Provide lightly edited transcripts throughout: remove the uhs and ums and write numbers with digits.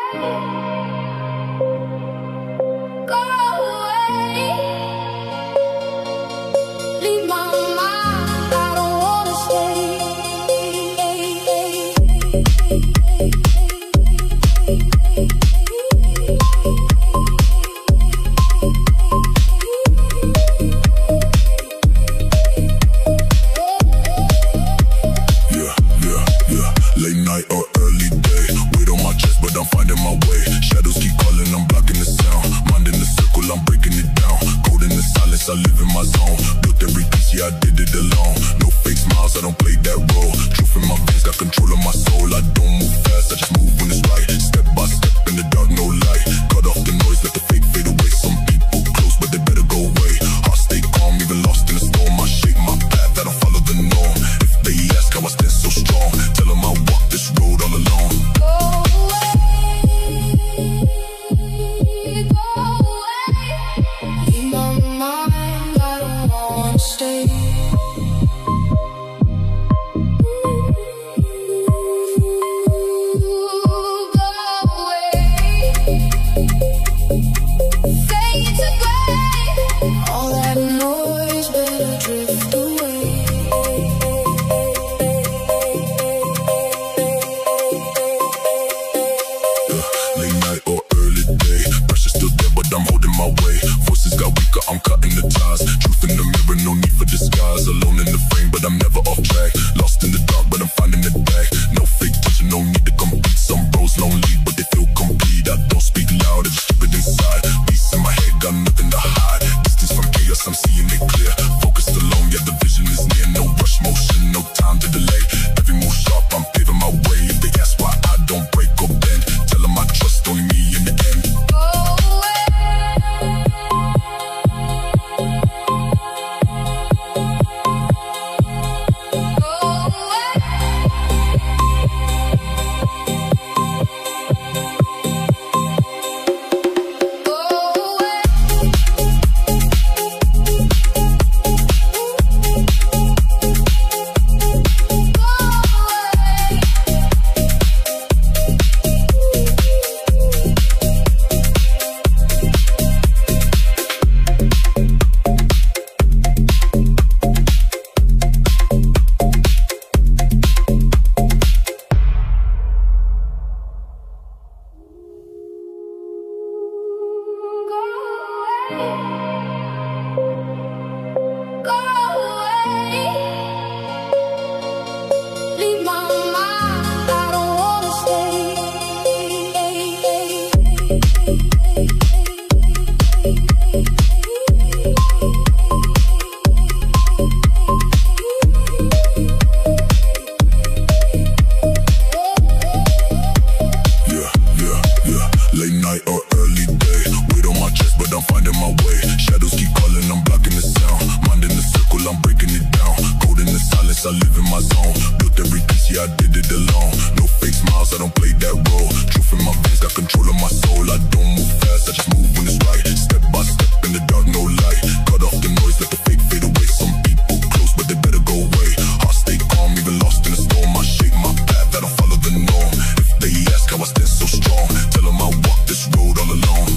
I live in my zone. Built every piece, yeah, I did it alone. No fake smiles, I don't play that role. Truth in my veins, got control of my soul. I don't move fast, I just move when it's right. Step by step in the dark, no light. Cut off the noise, let the fake fade away. Some people close, but they better go away. Heart stay calm, even lost in a storm. I shape my path, I don't follow the norm. If they ask how I stand so strong, tell them I walk this road all alone. I'm holding my way. Voices got weaker, I'm cutting the ties. Truth in the mirror, no need for disguise. Alone in the frame, but I'm never off track. Lost in the dark, but I'm finding it back. No fake touching, no need to compete. Some bros lonely, but they feel complete. I don't speak loud, I just keep it inside. Peace in my head, got nothing to hide. Distance from chaos, I'm seeing it clear. Focused alone, yeah, the vision is near. No rush motion, no time to delay. Every move sharp, I'm paving my way. If they ask why I don't break or bend, tell them I trust only me in the end. Late night or early day, weight on my chest, but I'm finding my way. Shadows keep calling, I'm blocking the sound. Mind in the circle, I'm breaking it down. Cold in the silence, I live in my zone. Built every piece, yeah, I did it alone. No fake smiles, I don't play that role. Truth in my veins, got control of my soul. I don't move fast, I just move when it's right. Step by step in the dark, no light. Cut off the noise, let the fake fade away. Some people close, but they better go away. Heart stay calm, even lost in a storm. I shape my path, I don't follow the norm. If they ask how I stand so strong, tell them I walk this road all alone.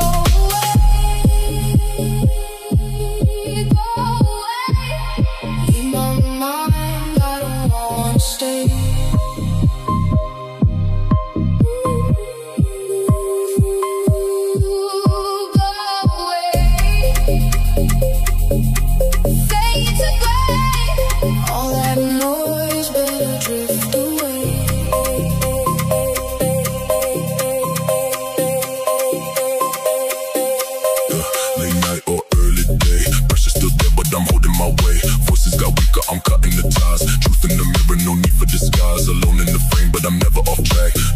I'm holding my way. Voices got weaker, I'm cutting the ties. Truth in the mirror, no need for disguise. Alone in the frame, but I'm never off track.